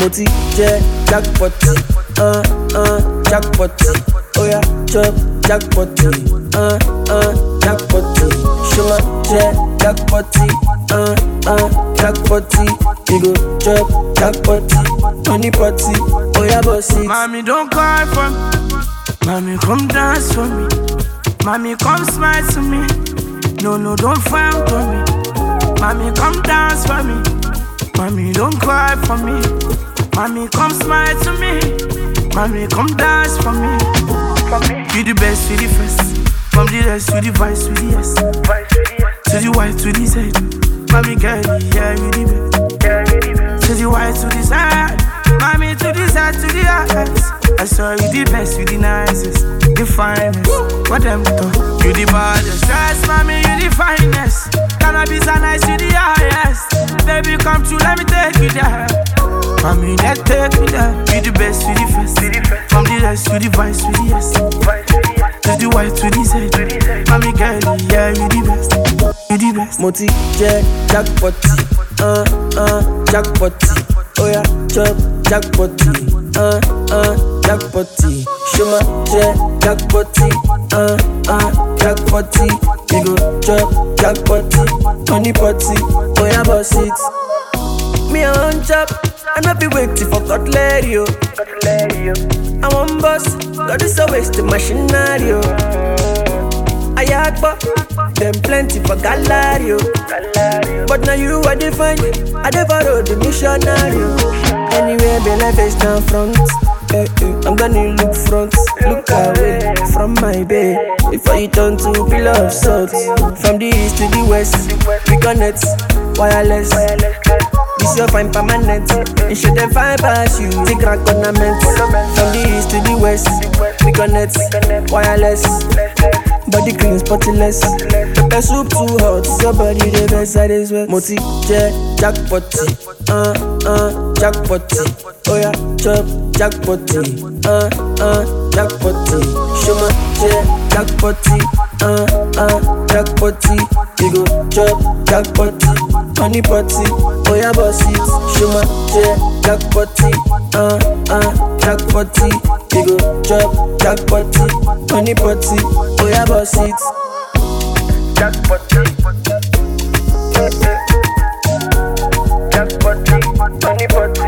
Moti je jackpot, jackpot. Oh yeah, chop jackpot, jackpot. Shuma je jackpot, jackpot. You go chop jackpot, money potty. Oh yeah, boss it. Mommy, don't cry for me. Mommy, come dance for me. Mommy, come smile to me. No, don't frown for me. Mommy, come dance for me. Mommy, don't cry for me. Mommy, come smile to me. Mommy, come dance for me. You the best, you the first. From the rest, you the vice, you the yes. To the white, to the Z. Mommy, girl, yeah, you the best. To the white, to the side. Mommy, to the side, to the eyes. I saw you the best, you the nicest, the finest. What them talk? You the baddest. Yes, mommy, you the finest. Cannabis are nice, you the highest. Baby, come true, let me take you there. Mommy, let's take me there. You the best, you the first. From the rest, you the vice, you the yes. To the white, to the Z. Mommy, girl, yeah, you the best. You the best. Moti je jackpot, jackpot. Oh yeah, chop jackpot, jackpot. Shuma je jackpot, jackpot. You go chop jackpot, money potty. Oh yeah, boss it. Me a on chop, I no be waiting for cutlery. I want boss, God is a waste of machinery. I yakba, them plenty for gallery. But now you are defined, I never rode the missionary. Anyway, be like face down front. I'm gonna look front, look away from my bed. Before you turn to pillar of salt. From the east to the west, we connect, wireless. This your fine permanent. You should then find past you, take crack ornament. From the east to the west, we connect, wireless. Body clean, spotless. Pepper soup too hot, your body the best at this wet. Moti je jackpot, jackpot. Oh yeah, chop jackpot, jackpot. Shuma je jackpot, jackpot. You go chop jackpot, money potty. Oh yeah, boss it. Shuma je jackpot, jackpot. You go chop jackpot, money potty. Oh yeah, boss it. Jackpot, jackpot, money potty.